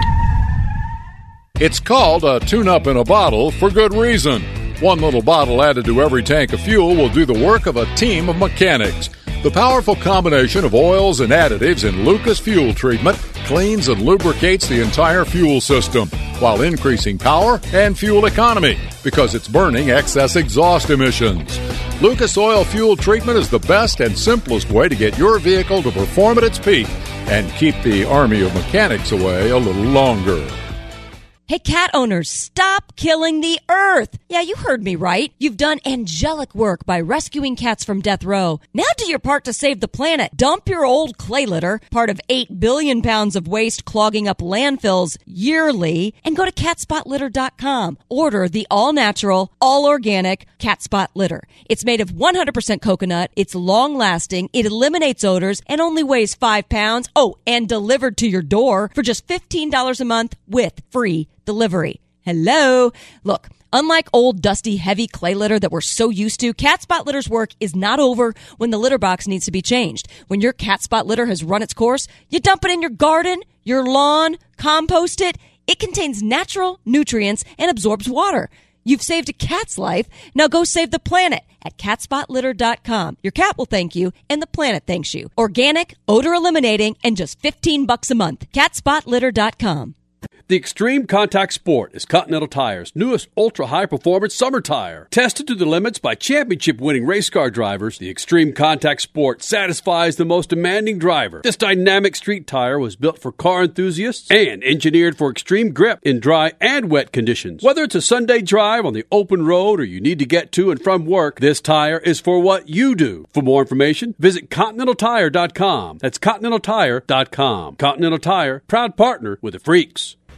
It's called a tune-up in a bottle for good reason. One little bottle added to every tank of fuel will do the work of a team of mechanics. The powerful combination of oils and additives in Lucas Fuel Treatment cleans and lubricates the entire fuel system while increasing power and fuel economy because it's burning excess exhaust emissions. Lucas Oil Fuel Treatment is the best and simplest way to get your vehicle to perform at its peak and keep the army of mechanics away a little longer. Hey, cat owners, stop killing the earth. Yeah, you heard me right. You've done angelic work by rescuing cats from death row. Now do your part to save the planet. Dump your old clay litter, part of 8 billion pounds of waste clogging up landfills yearly, and go to catspotlitter.com. Order the all-natural, all-organic Cat Spot Litter. It's made of 100% coconut, it's long-lasting, it eliminates odors, and only weighs 5 pounds. Oh, and delivered to your door for just $15 a month with free delivery. Hello. Look, unlike old, dusty, heavy clay litter that we're so used to, Cat Spot Litter's work is not over when the litter box needs to be changed. When your Cat Spot litter has run its course, you dump it in your garden, your lawn, compost it. It contains natural nutrients and absorbs water. You've saved a cat's life. Now go save the planet at catspotlitter.com. Your cat will thank you, and the planet thanks you. Organic, odor eliminating, and just $15 a month. Catspotlitter.com. The Extreme Contact Sport is Continental Tire's newest ultra-high-performance summer tire. Tested to the limits by championship-winning race car drivers, the Extreme Contact Sport satisfies the most demanding driver. This dynamic street tire was built for car enthusiasts and engineered for extreme grip in dry and wet conditions. Whether it's a Sunday drive on the open road or you need to get to and from work, this tire is for what you do. For more information, visit ContinentalTire.com. That's ContinentalTire.com. Continental Tire, proud partner with the Freaks.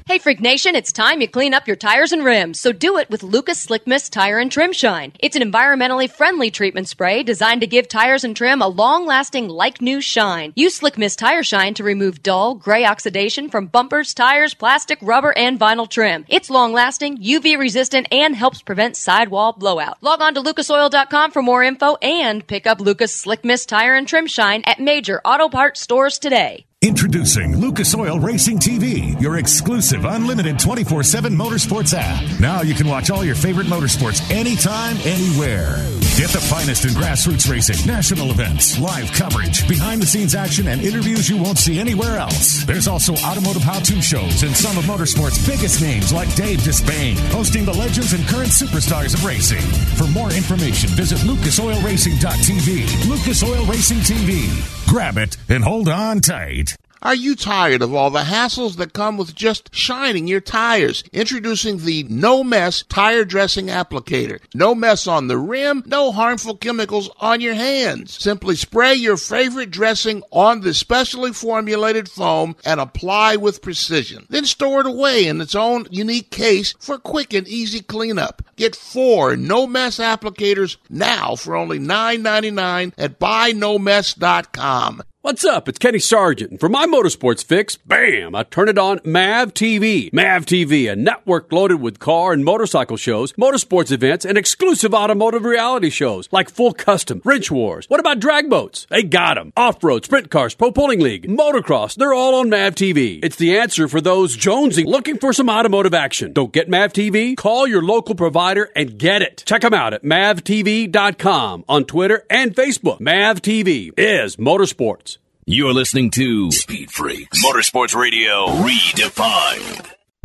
Hey, Freak Nation, it's time you clean up your tires and rims, so do it with Lucas Slick Mist Tire and Trim Shine. It's an environmentally friendly treatment spray designed to give tires and trim a long-lasting, like-new shine. Use Slick Mist Tire Shine to remove dull, gray oxidation from bumpers, tires, plastic, rubber, and vinyl trim. It's long-lasting, UV-resistant, and helps prevent sidewall blowout. Log on to lucasoil.com for more info and pick up Lucas Slick Mist Tire and Trim Shine at major auto parts stores today. Introducing Lucas Oil Racing TV, your exclusive unlimited 24/7 motorsports app. Now you can watch all your favorite motorsports anytime, anywhere. Get the finest in grassroots racing, national events, live coverage, behind-the-scenes action, and interviews you won't see anywhere else. There's also automotive how-to shows and some of motorsports' biggest names like Dave Despain, hosting the legends and current superstars of racing. For more information, visit lucasoilracing.tv. Lucas Oil Racing TV. Grab it and hold on tight. Are you tired of all the hassles that come with just shining your tires? Introducing the No Mess Tire Dressing Applicator. No mess on the rim, no harmful chemicals on your hands. Simply spray your favorite dressing on the specially formulated foam and apply with precision. Then store it away in its own unique case for quick and easy cleanup. Get 4 No Mess applicators now for only $9.99 at buynomess.com. What's up? It's Kenny Sargent. And for my motorsports fix, bam, I turn it on MAV TV. MAV TV, a network loaded with car and motorcycle shows, motorsports events, and exclusive automotive reality shows like Full Custom, Wrench Wars. What about drag boats? They got 'em. Off-road, sprint cars, pro pulling league, motocross, they're all on MAV TV. It's the answer for those jonesing looking for some automotive action. Don't get MAV TV? Call your local provider and get it. Check them out at mavtv.com on Twitter and Facebook. MAV TV is motorsports. You're listening to Speed Freaks Motorsports Radio Redefined.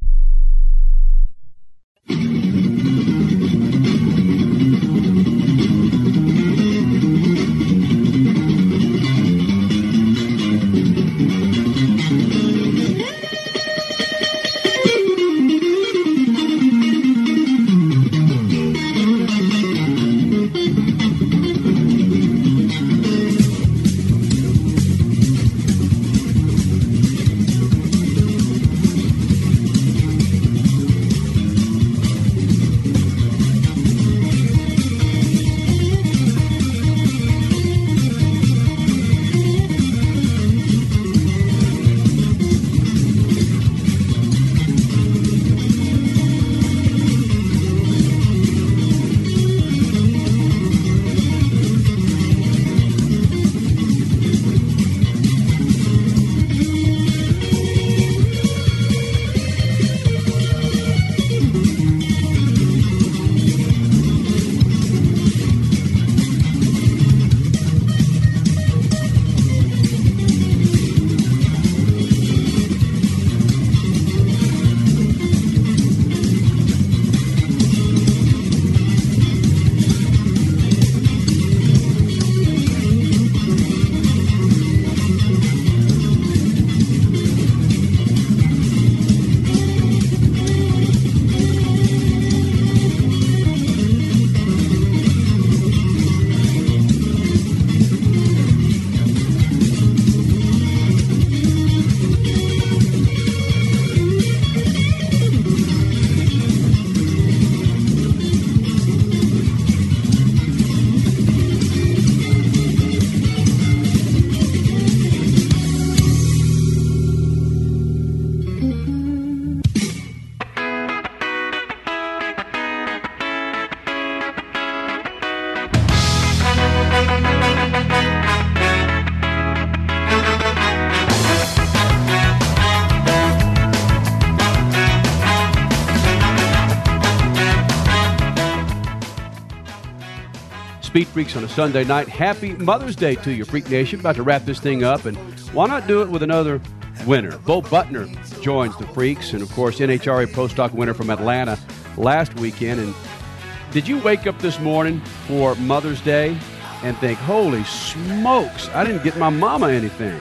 Speed Freaks on a Sunday night. Happy Mother's Day to you, Freak Nation. About to wrap this thing up, and why not do it with another winner? Bo Butner joins the Freaks, and of course, NHRA Pro Stock winner from Atlanta last weekend. And did you wake up this morning for Mother's Day and think, holy smokes, I didn't get my mama anything?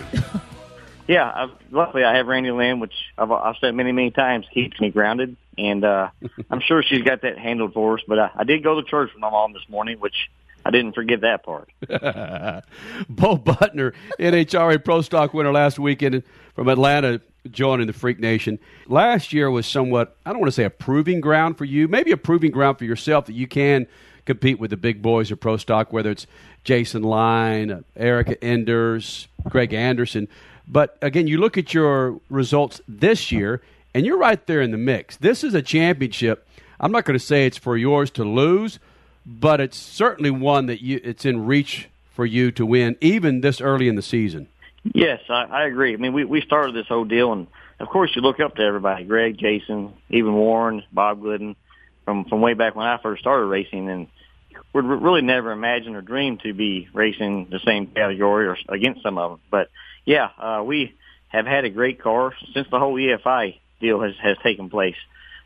Yeah, luckily I have Randy Lynn, which I've said many times keeps me grounded, and I'm sure she's got that handled for us. But I did go to church with my mom this morning, which I didn't forget that part. Bo Butner, NHRA Pro Stock winner last weekend from Atlanta. joining the Freak Nation. Last year was somewhat, I don't want to say a proving ground for you, maybe a proving ground for yourself that you can compete with the big boys of Pro Stock, whether it's Jason Line, Erica Enders, Greg Anderson. But, again, you look at your results this year, and you're right there in the mix. This is a championship. I'm not going to say it's for yours to lose, but it's certainly one that it's in reach for you to win, even this early in the season. Yes, I agree. I mean, we started this whole deal, and, of course, you look up to everybody, Greg, Jason, even Warren, Bob Glidden, from way back when I first started racing, and we really never imagined or dreamed to be racing the same category or against some of them. But, yeah, we have had a great car since the whole EFI deal has taken place.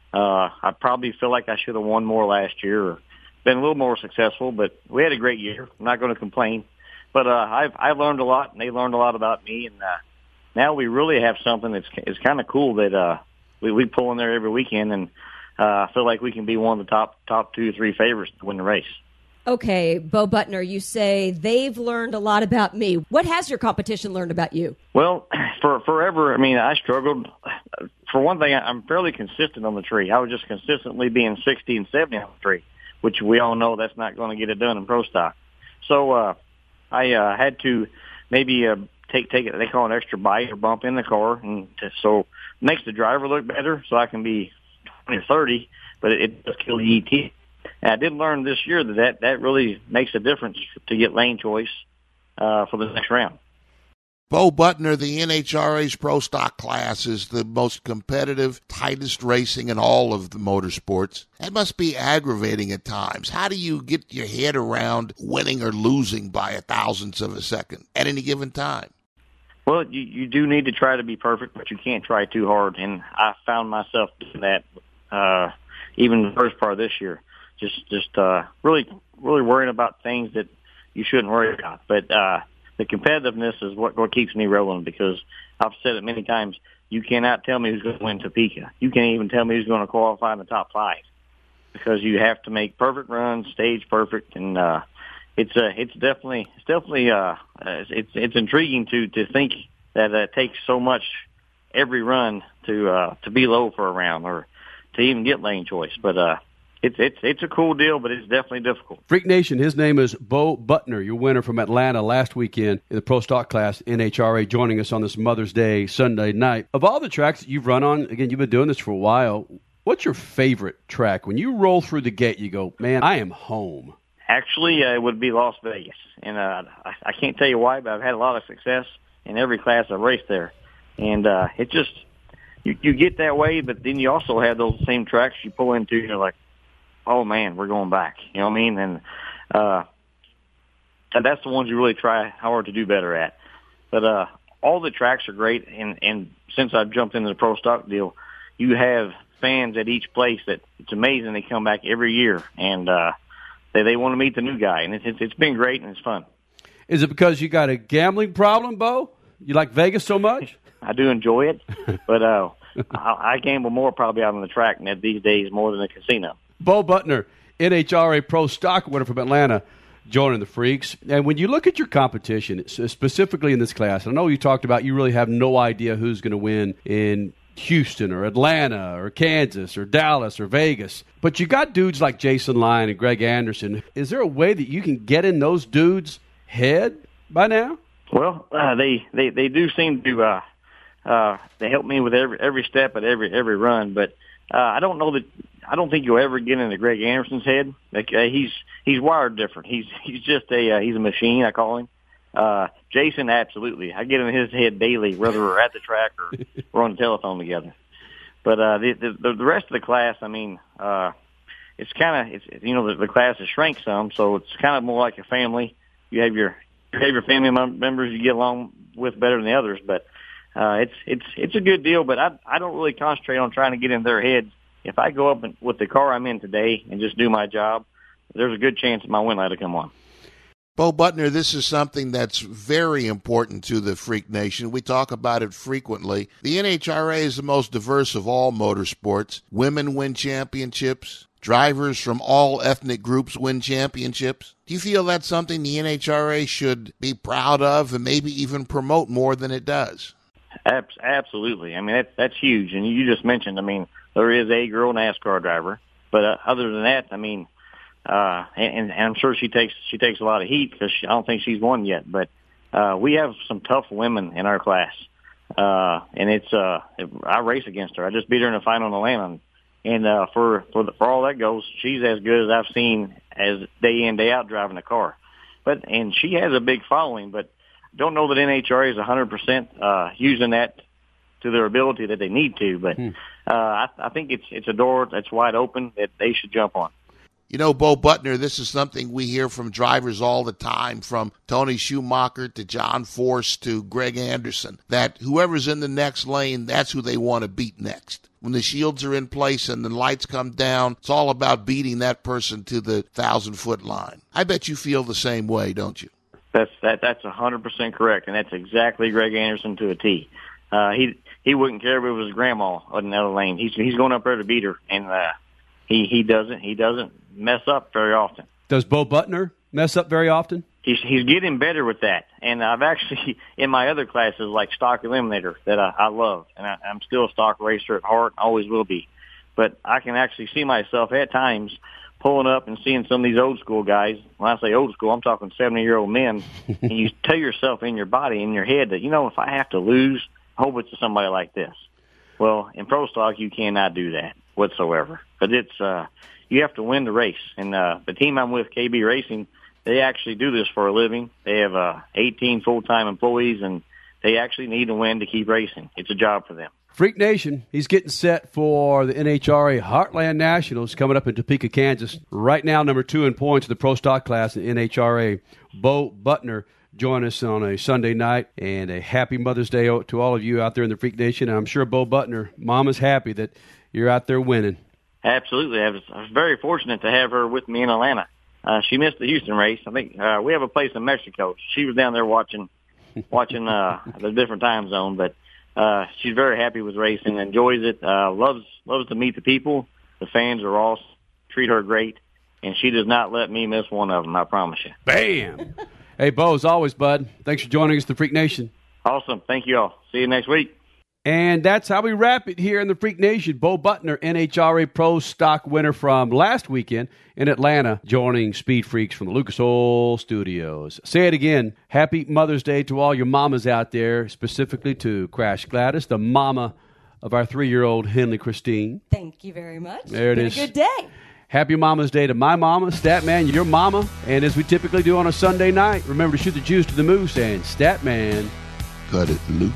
I probably feel like I should have won more last year or been a little more successful, but we had a great year. I'm not going to complain. But I've learned a lot, and they learned a lot about me, and now we really have something that's kind of cool that we pull in there every weekend, and I feel like we can be one of the top 2 or 3 favorites to win the race. Okay, Bo Butner, you say they've learned a lot about me. What has your competition learned about you? Well, for forever, I mean, I struggled. For one thing, I'm fairly consistent on the tree. I was just consistently being 60 and 70 on the tree, which we all know that's not going to get it done in Pro Stock. So I had to maybe take it. They call it an extra bite or bump in the car, and so it makes the driver look better. So I can be 20 or 30, but it does kill the ET. And I did learn this year that really makes a difference to get lane choice for the next round. Bo Butner, the NHRA's Pro Stock class is the most competitive, tightest racing in all of the motorsports. That must be aggravating at times. How do you get your head around winning or losing by a thousandth of a second at any given time? Well, you do need to try to be perfect, but you can't try too hard. And I found myself doing that even the first part of this year. Just really worrying about things that you shouldn't worry about. But the competitiveness is what keeps me rolling, because I've said it many times. You cannot tell me who's going to win Topeka. You can't even tell me who's going to qualify in the top 5, because you have to make perfect runs, stage perfect, and it's definitely intriguing to think that it takes so much every run to be low for a round or to even get lane choice. But it's a cool deal, but it's definitely difficult. Freak Nation, his name is Bo Butner, your winner from Atlanta last weekend in the Pro Stock class, NHRA, joining us on this Mother's Day Sunday night. Of all the tracks that you've run on, again, you've been doing this for a while, what's your favorite track? When you roll through the gate, you go, man, I am home. Actually, it would be Las Vegas. And I can't tell you why, but I've had a lot of success in every class I've raced there. And it just, you get that way, but then you also have those same tracks you pull into, and you're like, oh, man, we're going back. You know what I mean? And that's the ones you really try hard to do better at. But all the tracks are great, and since I've jumped into the Pro Stock deal, you have fans at each place that it's amazing. They come back every year, and they want to meet the new guy. And it's been great, and it's fun. Is it because you got a gambling problem, Bo? You like Vegas so much? I do enjoy it, but I gamble more probably out on the track these days more than a casino. Bo Butner, NHRA Pro Stock winner from Atlanta, joining the Freaks. And when you look at your competition, specifically in this class, I know you talked about you really have no idea who's going to win in Houston or Atlanta or Kansas or Dallas or Vegas. But you got dudes like Jason Line and Greg Anderson. Is there a way that you can get in those dudes' head by now? Well, they do seem to they help me with every step at every run, but I don't know that. I don't think you'll ever get into Greg Anderson's head. Like, he's wired different. He's just he's a machine, I call him. Jason, absolutely. I get in his head daily, whether we're at the track or we're on the telephone together. But the rest of the class, I mean, it's kind of the class has shrank some, so it's kind of more like a family. You have your family members you get along with better than the others, but it's a good deal. But I don't really concentrate on trying to get in their heads. If I go up with the car I'm in today and just do my job, there's a good chance that my win light will come on. Bo Butner, this is something that's very important to the Freak Nation. We talk about it frequently. The NHRA is the most diverse of all motorsports. Women win championships. Drivers from all ethnic groups win championships. Do you feel that's something the NHRA should be proud of and maybe even promote more than it does? Absolutely. I mean, that's huge. And you just mentioned, I mean, there is a girl NASCAR driver, but other than that, I mean, and I'm sure she takes a lot of heat because I don't think she's won yet. But we have some tough women in our class, and I race against her. I just beat her in a final in Atlanta, and for all that goes, she's as good as I've seen as day in day out driving a car. And she has a big following, but don't know that NHRA is 100% using that to their ability that they need to. But I think it's a door that's wide open that they should jump on. You know, Bo Butner, this is something we hear from drivers all the time, from Tony Schumacher to John Force to Greg Anderson, that whoever's in the next lane, that's who they want to beat next. When the shields are in place and the lights come down, it's all about beating that person to the 1,000-foot line. I bet you feel the same way, don't you? That's 100% correct, and that's exactly Greg Anderson to a T. He wouldn't care if it was his grandma in the other lane. He's going up there to beat her, and he doesn't mess up very often. Does Bo Butner mess up very often? He's getting better with that, and I've actually in my other classes like stock eliminator that I love, and I'm still a stock racer at heart, always will be. But I can actually see myself at times pulling up and seeing some of these old school guys. When I say old school, I'm talking 70-year-old men, and you tell yourself in your body, in your head, that, you know, if I have to lose, I hope it's to somebody like this. Well, in pro stock, you cannot do that whatsoever, because it's you have to win the race. And the team I'm with, KB Racing, they actually do this for a living. They have 18 full-time employees, and they actually need to win to keep racing. It's a job for them. Freak Nation, he's getting set for the NHRA Heartland Nationals coming up in Topeka, Kansas. Right now, number 2 in points in the pro stock class in NHRA. Bo Butner join us on a Sunday night, and a happy Mother's Day to all of you out there in the Freak Nation. And I'm sure Bo Butner, Mama's happy that you're out there winning. Absolutely. I was very fortunate to have her with me in Atlanta. She missed the Houston race. I think we have a place in Mexico. She was down there watching the different time zone, but she's very happy with racing, enjoys it, loves to meet the people. The fans are all treat her great, and she does not let me miss one of them, I promise you. Bam! Hey, Bo, as always, bud, thanks for joining us, the Freak Nation. Awesome. Thank you all. See you next week. And that's how we wrap it here in the Freak Nation. Bo Butner, NHRA Pro Stock winner from last weekend in Atlanta, joining Speed Freaks from the Lucas Oil Studios. Say it again. Happy Mother's Day to all your mamas out there, specifically to Crash Gladys, the mama of our 3-year-old Henley Christine. Thank you very much. There it is. Been a good day. Happy Mama's Day to my mama, Statman, your mama. And as we typically do on a Sunday night, remember to shoot the juice to the moose, and Statman, cut it loose.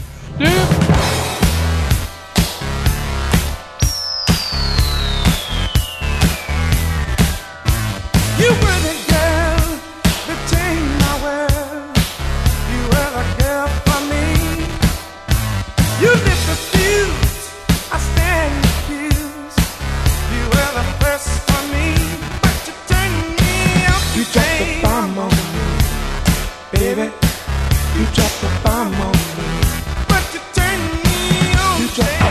You were the girl that changed my world. You were the girl for me. You lit the fuse, I stand accused. You were the first for me, but you turned me up. You dropped the bomb on me, baby. You dropped the bomb on me, but you turned me on.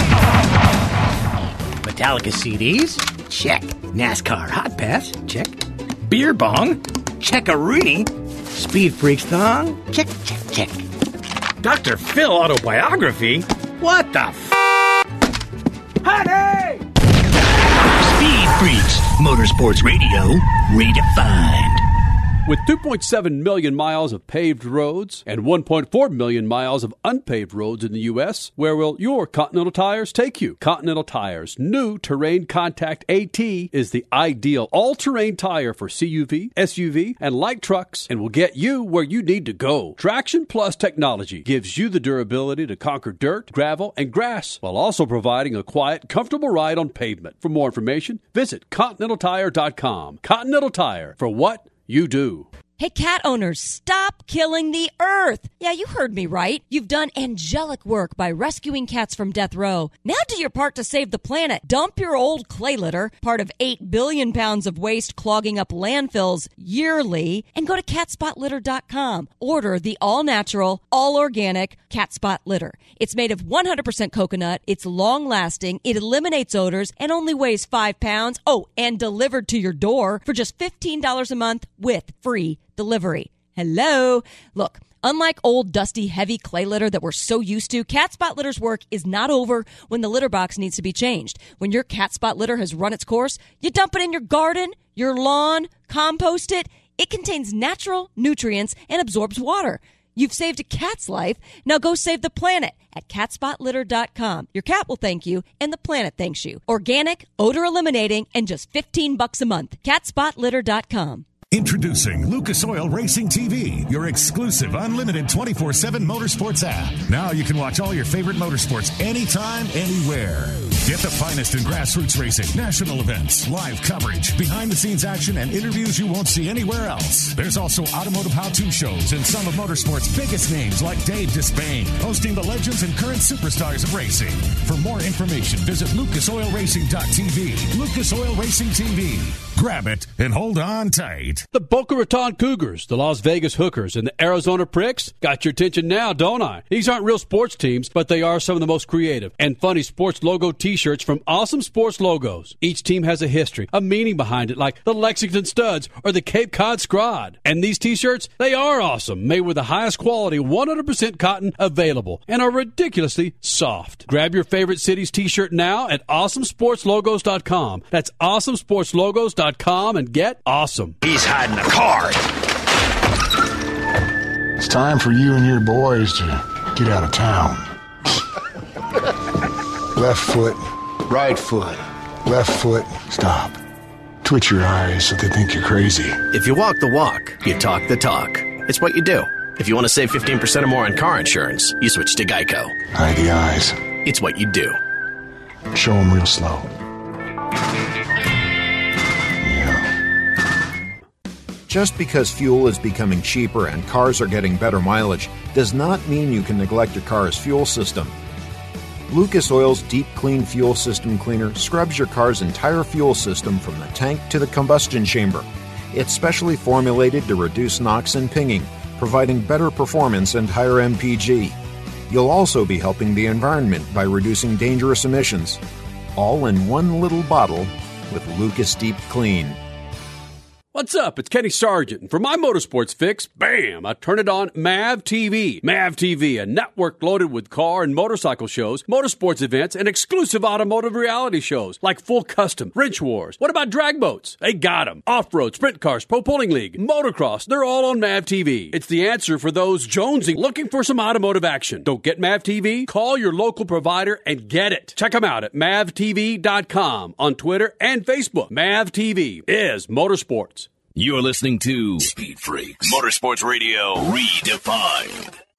Metallica CDs? Check. NASCAR Hot Pass? Check. Beer bong? Check-a-rooney. Speed Freaks thong? Check, check, check. Dr. Phil autobiography? What the f***? Honey! Speed Freaks, Motorsports Radio, redefined. With 2.7 million miles of paved roads and 1.4 million miles of unpaved roads in the U.S., where will your Continental Tires take you? Continental Tires' new Terrain Contact AT is the ideal all-terrain tire for CUV, SUV, and light trucks, and will get you where you need to go. Traction Plus technology gives you the durability to conquer dirt, gravel, and grass, while also providing a quiet, comfortable ride on pavement. For more information, visit ContinentalTire.com. Continental Tire, for what you do. Hey, cat owners, stop killing the earth. Yeah, you heard me right. You've done angelic work by rescuing cats from death row. Now do your part to save the planet. Dump your old clay litter, part of 8 billion pounds of waste clogging up landfills yearly, and go to catspotlitter.com. Order the all-natural, all-organic Cat Spot Litter. It's made of 100% coconut, it's long-lasting, it eliminates odors, and only weighs 5 pounds. Oh, and delivered to your door for just $15 a month with free delivery. Hello. Look, unlike old, dusty, heavy clay litter that we're so used to, cat spot litter's work is not over when the litter box needs to be changed. When your cat spot litter has run its course, you dump it in your garden, your lawn, compost it. It contains natural nutrients and absorbs water. You've saved a cat's life. Now go save the planet at catspotlitter.com. Your cat will thank you, and the planet thanks you. Organic, odor eliminating, and just $15 a month. Catspotlitter.com. Introducing Lucas Oil Racing TV, your exclusive unlimited 24/7 motorsports app. Now you can watch all your favorite motorsports anytime, anywhere. Get the finest in grassroots racing, national events, live coverage, behind-the-scenes action, and interviews you won't see anywhere else. There's also automotive how-to shows and some of motorsports' biggest names like Dave Despain, hosting the legends and current superstars of racing. For more information, visit lucasoilracing.tv. Lucas Oil Racing TV. Grab it and hold on tight. The Boca Raton Cougars, the Las Vegas Hookers, and the Arizona Pricks got your attention now, don't I? These aren't real sports teams, but they are some of the most creative and funny sports logo t-shirts from Awesome Sports Logos. Each team has a history, a meaning behind it, like the Lexington Studs or the Cape Cod Scrod. And these t-shirts, they are awesome, made with the highest quality 100% cotton available, and are ridiculously soft. Grab your favorite city's t-shirt now at awesomesportslogos.com. That's awesomesportslogos.com and get awesome. He's hiding a card. It's time for you and your boys to get out of town. Left foot, right foot, left foot, stop. Twitch your eyes so they think you're crazy. If you walk the walk, you talk the talk. It's what you do. If you want to save 15% or more on car insurance, you switch to Geico. Hide the eyes. It's what you do. Show them real slow. Just because fuel is becoming cheaper and cars are getting better mileage does not mean you can neglect your car's fuel system. Lucas Oil's Deep Clean Fuel System Cleaner scrubs your car's entire fuel system from the tank to the combustion chamber. It's specially formulated to reduce NOx and pinging, providing better performance and higher MPG. You'll also be helping the environment by reducing dangerous emissions, all in one little bottle with Lucas Deep Clean. What's up? It's Kenny Sargent. And for my motorsports fix, bam, I turn it on MAV TV. MAV TV, a network loaded with car and motorcycle shows, motorsports events, and exclusive automotive reality shows like Full Custom, Wrench Wars. What about drag boats? They got them. Off-road, sprint cars, pro pulling league, motocross, they're all on MAV TV. It's the answer for those jonesing looking for some automotive action. Don't get MAV TV? Call your local provider and get it. Check them out at mavtv.com on Twitter and Facebook. MAV TV is motorsports. You're listening to Speed Freaks Motorsports Radio Redefined.